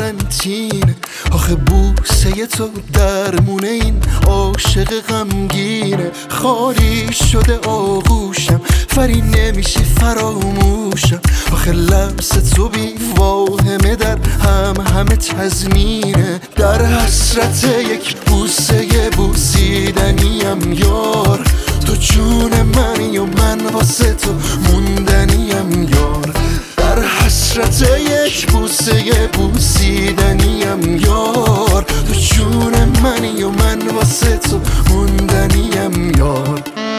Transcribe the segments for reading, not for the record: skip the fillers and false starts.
قرنطینه. آخه بوسه تو درمونه این عاشق غمگینه. خالی شده آغوشم ولی نمیشه فراموشم. آخه لمس تو بی واهمه در همه تضمینه. در حسرت یک بوسه بوسیدنیم یار. تو جون منی و من واسه تو موندنیم یار. در حسرت یک بوسه بوسیدنیم یار. تو جون منی و من واسه تو موندنیم یار.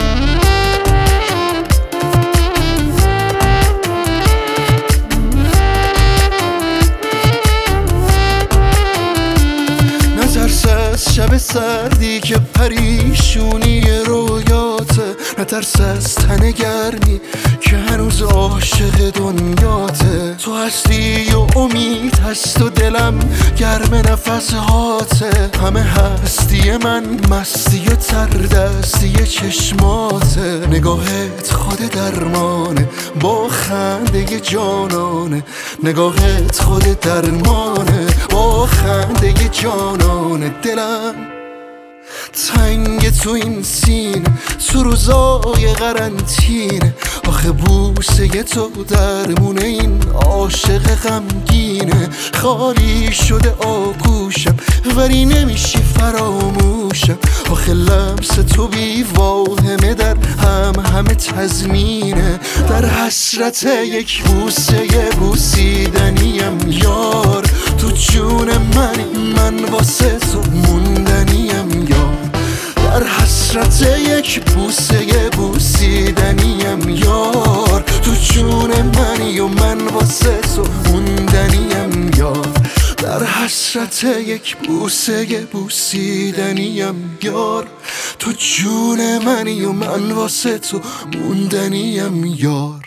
نترس از شب سردی که پریشونی رویاته. نترس از تن گرمی که هنوز عاشق دنیاته. تو هستی و امید هست و دلم گرم نفس هاته. همه هستی من مستی و تردستی چشماته. نگاهت خود درمانه با خنده جانانه. نگاهت خود درمانه با خنده جانانه. دلم تنگ تو این سینه تو روزای قرنطینه. آخه بوسه تو درمونه این عاشق غمگینه. خالی شده آغوشم ولی نمیشه فراموشم. آخه لمس تو بی واهمه در همه تضمینه. در حسرت یک بوسه بوسیدنیم یار. تو جون منی من واسه تو موندنیم یار. در حسرت یک بوسه بوسیدنیم یار. تو جون منی و من واسه تو موندنیم یار. در حسرت یک بوسه بوسیدنیم یار. تو جون منی و من واسه تو موندنیم یار.